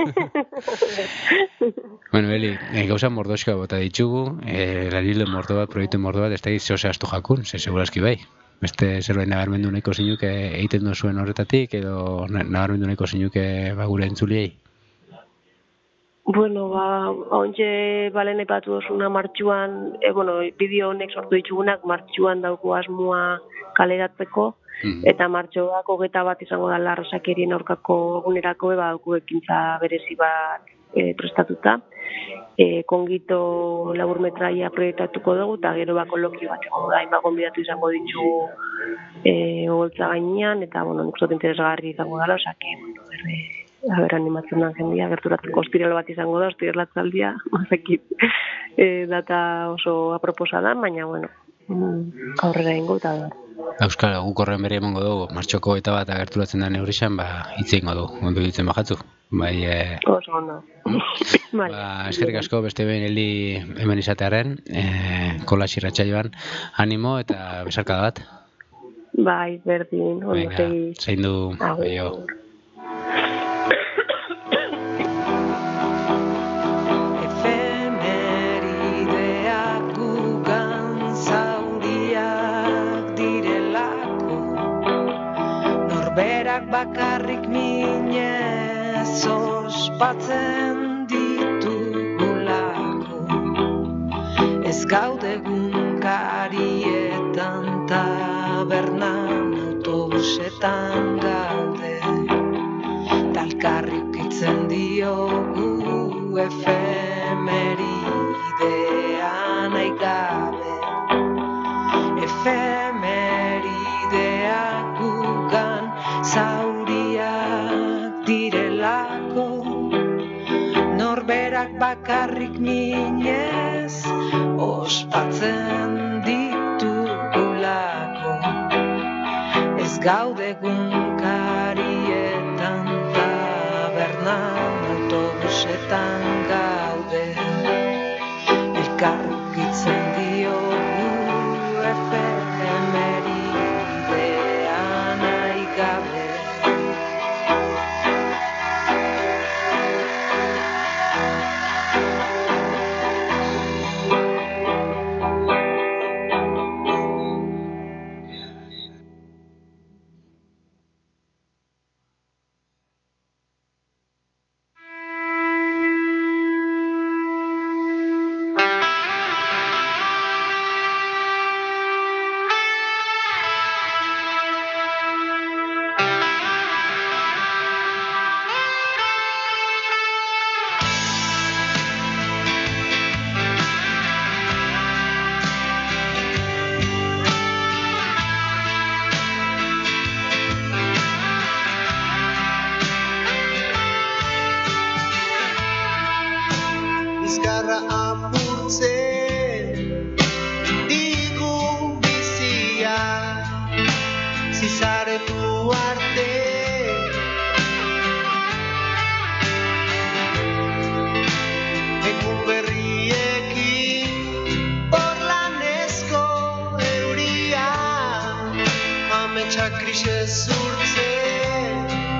Bueno, Eli, eh, gauza mordoxka bota ditugu, eh, lanile mordo bat, proiektu mordo bat, ez da zehose astu jakun, ze segurazki bai. Beste zerbait nabarmendu nahiko zinuke egiten duzuen horretatik, edo nabarmendu nahiko zinuke ba, gure entzuliei? Bueno, ba, ontxe balen epatu dozuna martxuan, e, bueno, bideo honek sortu ditugunak martxuan dauko asmoa kaleratzeko, mm. eta martxoak hogeta bat izango da larrasakerien aurkako egunerako, eba dauko ekintza berezi bat e, prestatuta. E, kongito laburmetraia proiektatuko dugu, eta gero ba kolokio bat egongo da, hainbat gonbidatu izango ditugu e, ogoltza gainean, eta, bueno, nik zot interesgarri izango dela, osake, bueno, berre, haber animatzen da jendia, gerturatzeko ostiral bat izango da, ostiralatsaldia, mazekit, e, data oso aproposa da, baina, bueno, mm, aurrera ingo eta da. Euskal, guk horren berri emango dugu, martxoko eta bat agerturatzen da neurrixan, ba, hitz egingo du, ondo ditzen bajatzu. Bai, e... Oso ondo. Vale. Ba, eskerrik asko beste behin heldi hemen izatearen, e, kolas irratsaioan, animo eta besarkada bat. Bai, berdin, ondo Venga, segi. zaindu, Agur. aio. Efemerideak gugan zauriak direlako, norberak bakarrik minez ospatzen ditugulako, ez gaude gunkarietan tabernan autobusetan gaude, talkarri ukitzen diogu efemeridea nahi gabe. Efemeridea gugan zauriak direlako, norberak bakarrik minez ospatzen ditugulako, ez gaude gunkarietan tabernan autobusetan gaude, elkarrukitzen diogu efemeridea nahi gabe. Bizkarra apurtzen digu bizia, zizaretu arte egun berriekin porlanezko euria, ametsak grisez urtzen.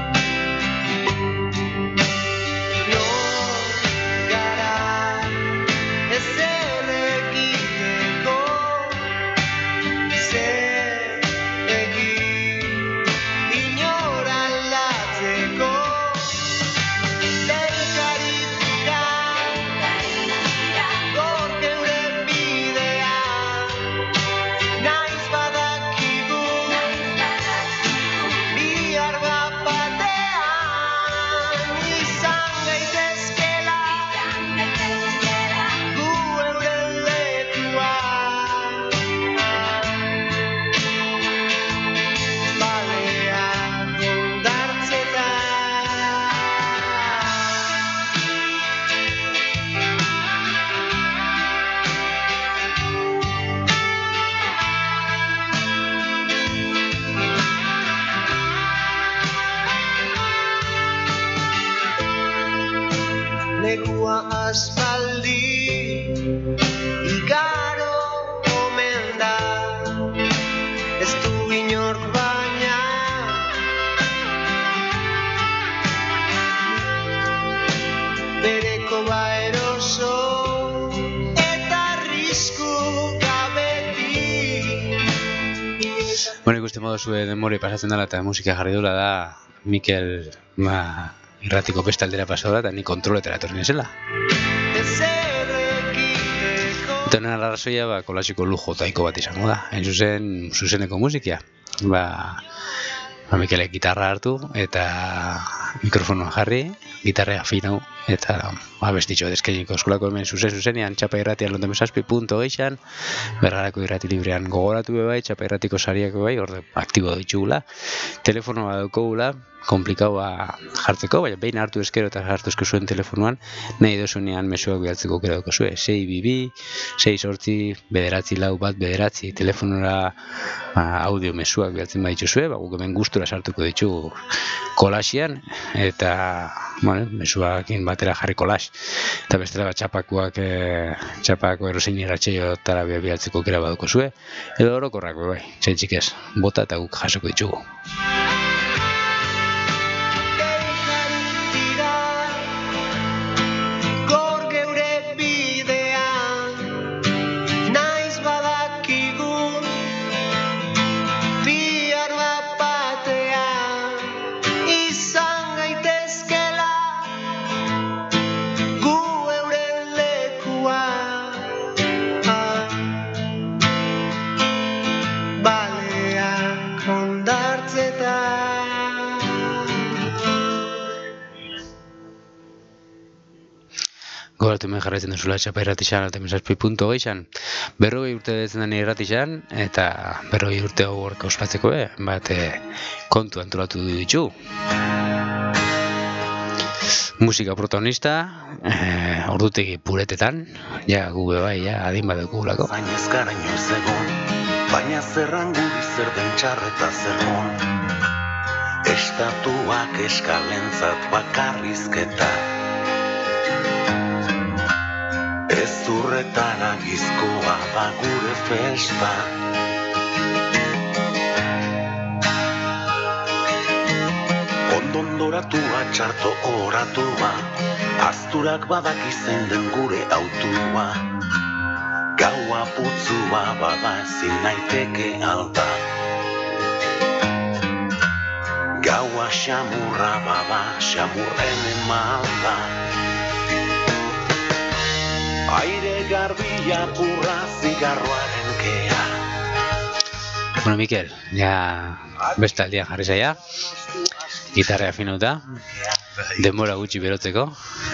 Negua aspaldi igaro omen da, ez du inork baina bereko ba eroso eta arrisku gabetik. Bueno, ikusten modu zuen denbora pasatzen dela eta musika jarri dula da Mikel, ba, irratiko beste aldera pasau da, eta ni kontroletara etorri nezela. Eta honen arrazoia, ba, kolasiko lujo taiko bat izango da. Hain zuzen, zuzeneko musikia. Ba, ba Mikelek gitarra hartu, eta mikrofonoa jarri, gitarra afinau, eta ba, bestitxo deskeniko eskolako hemen zuzen zuzenean, txapa irratian lonteme zazpi punto geixan, bergarako irrati librean gogoratu bebai, txapa irratiko sariak bebai, orde aktibo ditugula, telefonoa daukogula, komplikaua jartzeko, baina behin hartu eskero eta hartu esko zuen telefonuan, nahi dozunean mezuak bialtzeko aukera daukazue. sei bi bi, sei zortzi, bederatzi lau bat, bederatzi, telefonora ba, audio mezuak bialtzen badituzue, ba, guk hemen gustura sartuko ditugu kolaxian, eta bueno, mezuakin batera jarri kolax. Eta bestela bat txapakuak, e, txapako erosein irratxeiotara bialtzeko aukera baduko zue, edo orokorrako bai, txaitzik ez, bota eta guk jasoko ditugu. Gogoratu hemen jarraitzen duzula txapa irratixan eta mesazpi punto geixan. Berrogei urte betzen den irratixan eta berrogei urte hogorka ospatzeko be, bat e, kontu antolatu ditu. Musika protagonista, e, ordutegi puretetan, ja gube bai, ja adin bat dukugulako. Zainez gara inoiz egon, baina zerran guri zer den txarreta zer hon. Estatuak eskalentzat bakarrizketa, ez urretara gizkoa da gure festa. Ondondoratua txarto oratua, azturak badaki zein den gure autua. Gaua putzua bada ezin naiteke alta. Gaua xamurra bada, xamurren emalda. Aire garbia burra zigarroaren kea. Bueno, Mikel, ja beste aldian jarri zaia. Gitarra afinauta. Denbora gutxi berotzeko.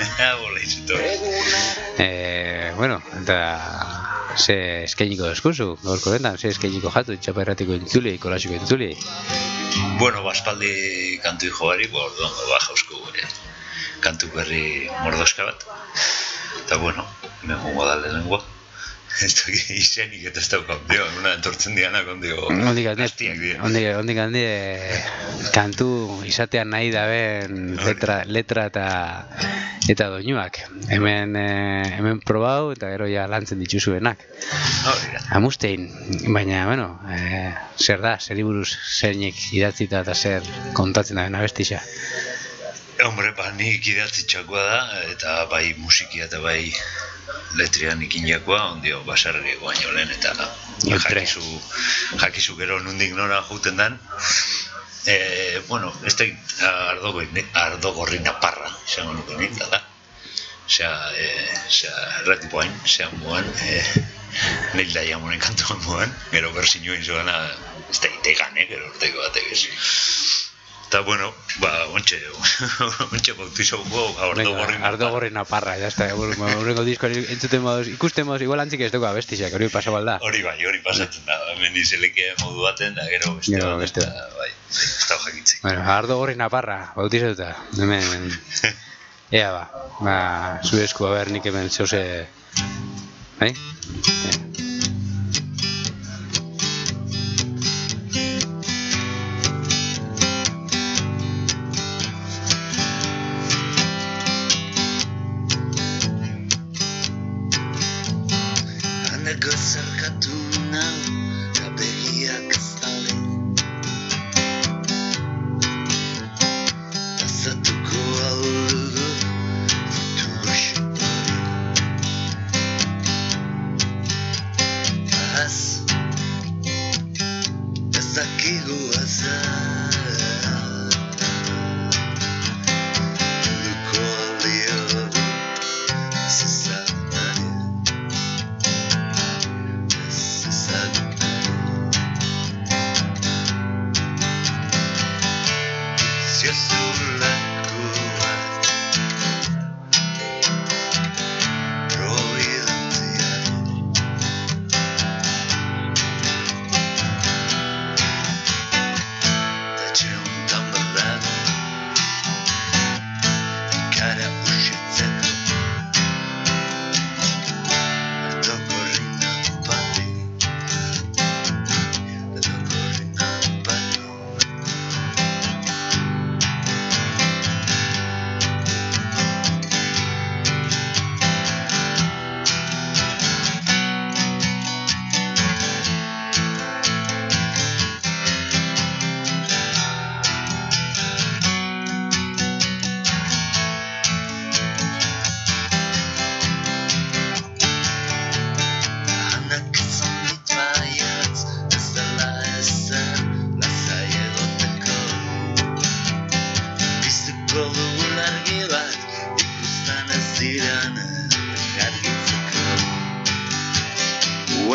eh, bueno, eta ze eskainiko deskuzu, gaurko bentan, ze eskainiko jatu, txapa erratiko entzulei, kolasiko entzulei. Bueno, baspaldi kantu jo barik, orduan ba jauzko gure kantu berri mordoska bat. Eta bueno, megongo da lehenengoa. Ez da izenik eta ez daukau, dio, una entortzen dianak ondio hastiak dira. Ondik handi kantu izatean nahi daben letra, letra eta eta doinuak. Hemen, eh, hemen probau eta gero ja lantzen dituzuenak. Amustein, baina, bueno, eh, zer da, zer buruz zeinek idatzita eta zer kontatzen da bena bestixa. Hombre, ba, nik idatzitxakoa da, eta bai musikia eta bai letrian ikinakoa, ondio basarriko baino lehen, eta ba, jakizu, jakizu gero nundik nora juten dan. E, bueno, ez da ardogorri naparra, izango nuke nik, da. Osea, e, erratipo hain, zean moan, e, nil da jamonen kantuan moan, gero berzinioen zoana, ez da itegan, eh, gero urteko batek ez. Eta, bueno, ba, ontxe, ontxe bautizauko ardogorri naparra. Ardogorri naparra, ya está. Horrengo diskoan entzuten moduz, ikusten moduz, igual antzik ez dugu abestixak, hori pasau alda. Hori bai, hori pasatzen da, hemen izeleke modu baten, da gero beste Gero baten, beste da, bai, ez da jakitzik. Bueno, ardogorri naparra, bautizauta, hemen, ea ba, ba, zure esku, haber, nik hemen zeuse, bai? Ea. Zarkatu nau, eta begiak zale. Azatuko aldugu, futuro xipari. Az, ez dakigu azar. Duko aliogu, zizanari.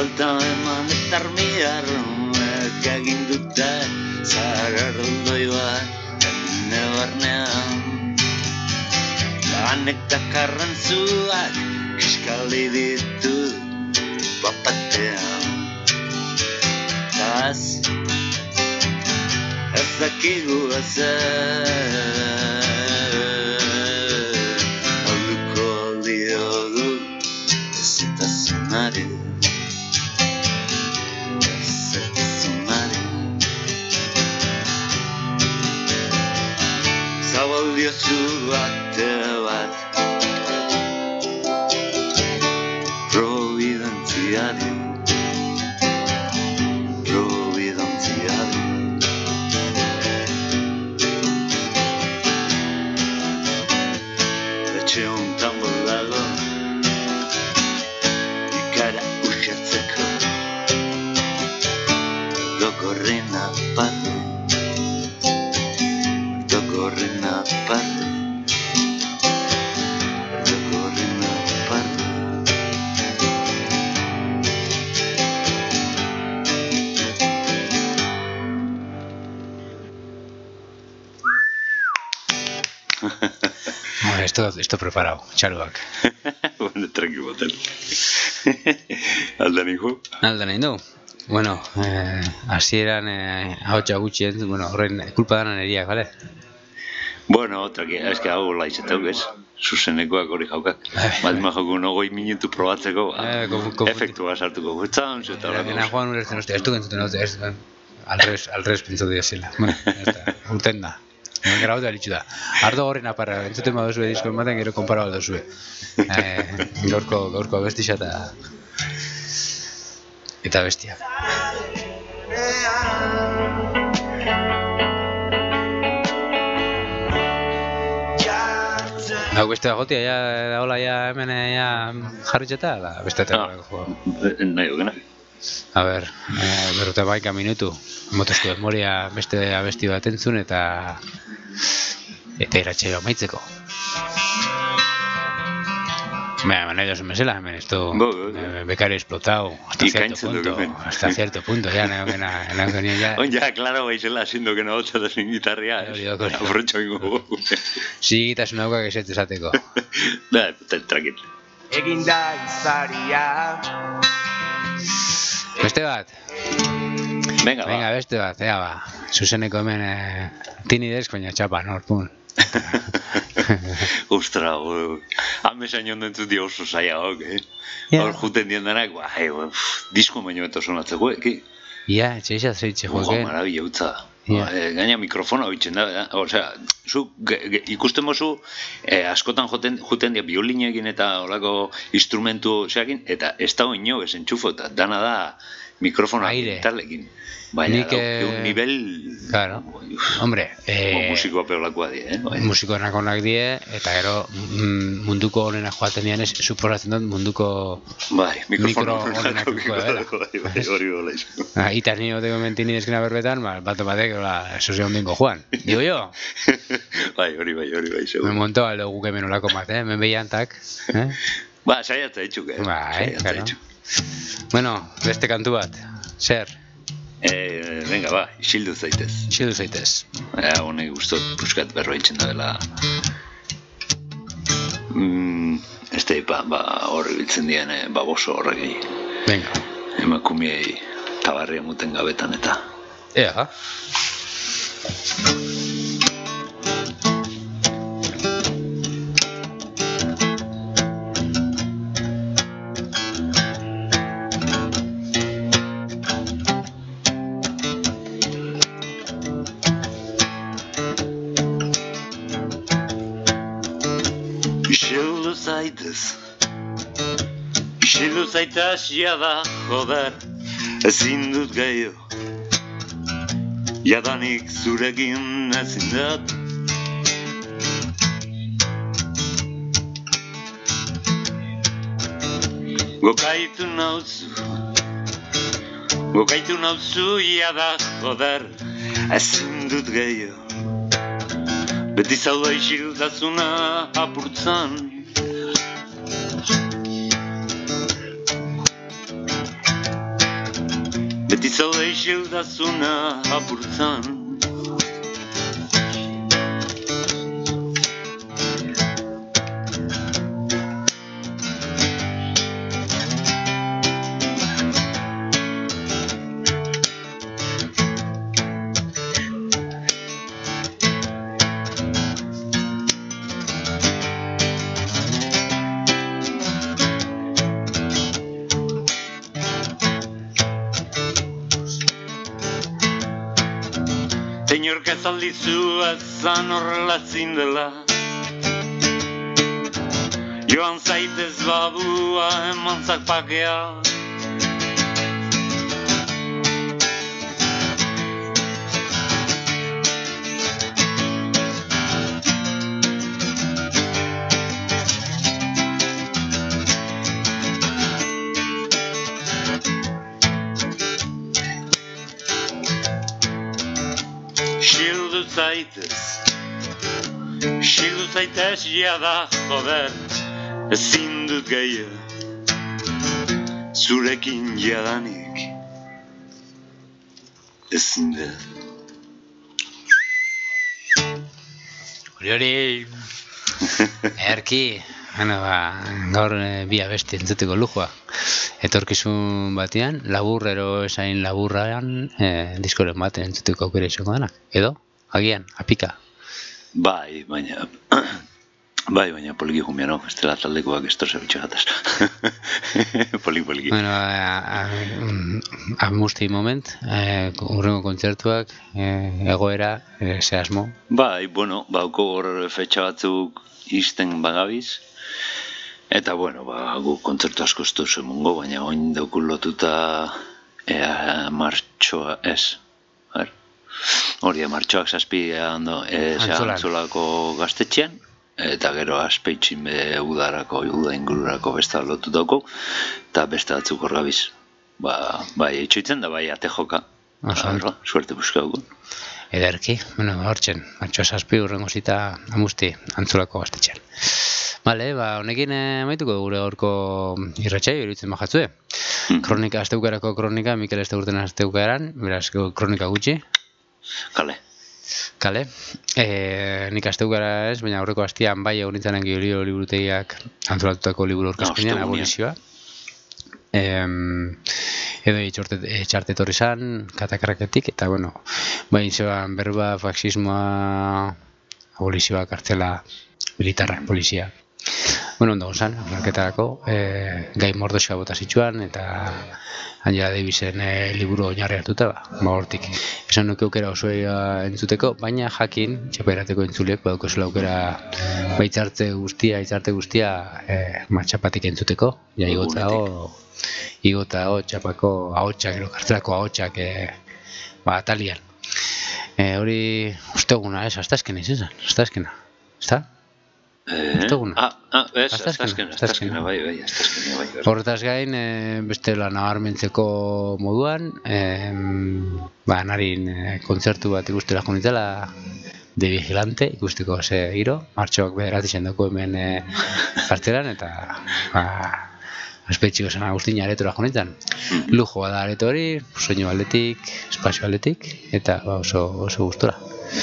Buelta eman eta armiar honek egin dute zagarraldoi bat ene barnean. Lanek dakarran zuak kiskali ditu bapatean. Az, ez dakigu ezer alduko aldio du ezitasunari. Zabaldiozu bate bat providentziari, providentziari. Etxe hontan bolago ikara uxatzeko dokorren aparro, dokorren aparro, dokorren aparro. Bueno, esto, esto preparado, txaruak. Bueno, tranqui boten. Alda niko? Alda nahi du. Bueno, eh, hasieran eh, ahotsa gutxi entzun, bueno, horren kulpa dana neriak, bale? Bueno, tranqui, eske hau laizetau, ez? Zuzenekoak hori jaukak. Baldima jauko nogoi minutu probatzeko, Eh, konfu- konfu- efektua sartuko gutzan, eta Era que Juan ulertzen ostia, estu entzuten hau, ez, alrez, alrez pentsatu diazela. Bueno, ya está, urten da. Hemen grabatu alitxu da. Ardo gorren aparra, entzuten baduzue disko ematen, gero konparau duzue. Eh, gaurko, gaurko abestixa eta... Eta bestia. Hau beste agotia, ja, da hola, ja, hemen, ja, jarritxeta, la beste eta Ah. Nahi dugena. A ber, eh, berrota baika minutu, motozko memoria beste abesti bat entzun eta eta iratxeo amaitzeko. Baina, nahi dozen bezala, hemen, esto Bo, bo, bo. eh, becario explotado, hasta cierto Ikaintzen punto, dugu hemen. hasta cierto punto, ya, nahi gena, nahi gena, ya, On ja, klaro baizela, siendo que no hotza da sin gitarria, Hori dako, hori dako. aporretxo ingo gogu. zigitasun haukak eset esateko. Da, tranquil. Egin da izaria. Beste bat, Venga, venga, ba. beste bat, ea ba, zuzeneko hemen, eh, tinidez, baina txapa, norpun. Ostra, go. Hamesain onden zuti oso zaila hok, eh? Ja. Hor juten diendanak, ba, hey, uf, disko baino eta sonatzeko, eki? Ia, etxe isa zeitxe Ojo, joke. marabila utza. Ja. Eh, gaina mikrofona bitzen da, eh? Osea, zu ge- ge- ikusten mozu, eh, askotan joten, juten dia biolinekin eta olako instrumentu zeakin, eta ez da oino ez entxufo, eta dana da mikrofona Aire. talekin. Baina Nik, dauke eh, un nivel... Claro. Uf, Hombre, eh, musikoa peolakoa die, eh? Bai. musikoenak onak die, eta gero mm, munduko onena joaten dian ez, suposatzen dut munduko Bai, mikrofona mikro onenak eduko dela. Bai, bai, hori gola izan. ah, itas nio teko mentini eskena berbetan, ba, bato batek, hola, eso se ondingo Juan. Digo yo, Bai, hori bai, hori bai, me segur. monto aldo guke menolako mat, eh? Men behiantak, eh? Ba, saiatza etxuk, eh? Bai, Saiatza claro. etxuk. Bueno, beste kantu bat, zer, Eh, venga, ba, isildu zaitez. xildu zaitez. Ea, honek gustot puskat berroitzen da dela. Mm, ez da ipa, ba, horri biltzen dien, eh, baboso horregei. Venga, Emakumiei tabarria muten gabetan eta. ea. Isildu zaitez. Isildu zaitez jada, joder, ezin dut gehiago. Jadanik zurekin ezin dut. Gokaitu nauzu, gokaitu nauzu jada, joder, ezin dut gehiago. Beti zauda isiltasuna apurtzan. beti zaude isiltasuna apurtzan. Señor que zaldizu ezan horrela zindela, joan zaitez babua emantzak pakea. Xildu zaitez, xildu zaitez jada, joder, ezin dut gehiago, zurekin jadanik, ezin dut. Hori hori, erki, bueno, ba, gaur eh, bi abesti entzuteko lujua. Etorkizun batean, laburrero esain laburran, eh, diskoren baten entzuteko aukera izango denak. Edo, agian, apika. Bai, baina, bai, baina poliki jumiano, ez dela taldekoak ez torze bitxagataz. Poliki, poliki. Bueno, a, a, a musti moment, eh, urrengo kontzertuak, eh, egoera, eh, zehazmo. Bai, bueno, bauko hor fetxa batzuk izten bagabiz. Eta, bueno, ba, gu kontzertu asko ez duzu emungo, baina oin dauku lotuta ea, martxoa, ez, er, hori martxoak zazpia ondo, ez, Antzolako gaztetxean, eta gero aspeitxin be udarako, uda ingururako besta lotutako, eta beste batzuk hor gabiz. Ba, bai, eitxoitzen da, bai, ate joka, ba, suerte buskauko. Ederki, bueno, hortzen, martxoa zazpi urrengo zita amusti Antzolako gaztetxean. Bale, ba, honekin amaituko gure gaurko irratsaio iruditzen bajatzue. Kronika asteukarako kronika, Mikel Esteurten asteukaran, beraz, kronika gutxi. Kale. Kale. E, nik asteukara ez, baina aurreko astean bai egon nintzanen Giolio liburutegiak antolatutako liburu aurkezpenean, abolizioa. E, edo etxarte etorri zan, katakarraketik, eta bueno, bai zoan berba, faxismoa, abolizioa, kartzela, militarra, polizia. Bueno, ondo gonzan, marketarako, e, gai mordoxoa bota zitsuan, eta Angela Davisen e, liburu oinarri hartuta, ba, ba hortik. Esan nuke aukera osoa entzuteko, baina jakin, txapairateko entzuliek, badaukozela aukera ba itzarte guztia, itzarte guztia e, matxapatik entzuteko, ja igotago, igotago, txapako ahotsak, gero kartzelako ahotsak, e, ba, atalian. E, hori, usteguna, ez, astazkena izan, astazkena, ezta? Eh, ah, ah, ez, astazkena, astazkena, bai, bai, astazkena, bai. Horretaz gain, e, beste lan nabarmentzeko moduan, e, ba, narin e, kontzertu bat ikustela jonitela, de vigilante, ikusteko ze giro, martxoak bederatzen dugu hemen e, kartzelan, eta, ba, aspetxiko zen Agustin aretora jonitzen. Lujoa da areto hori, soinu aldetik, espazio aldetik, eta ba, oso, oso gustora.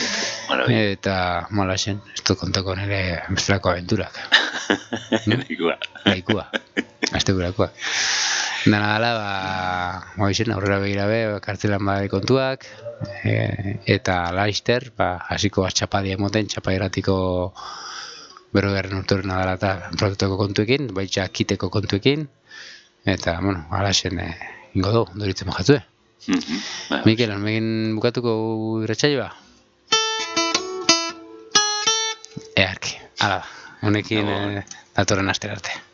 Eta malaxen, ez dut kontako nire bestelako aventurak. Laikua. Laikua, astegurakoak. Dana dala, ba, moizien, aurrera begira be, kartzelan bai kontuak, e, eta laister, ba, hasiko atxapadia emoten, txapairatiko berrogarren urtoren adala eta protoktoko kontuekin, baitxa kiteko kontuekin, eta, bueno, alaxen e, ingo du, doritzen mojatzue. Mm-hmm. Mikel, honegin bukatuko irratsaioa? Earki, hala, honekin eh, datorren astera arte.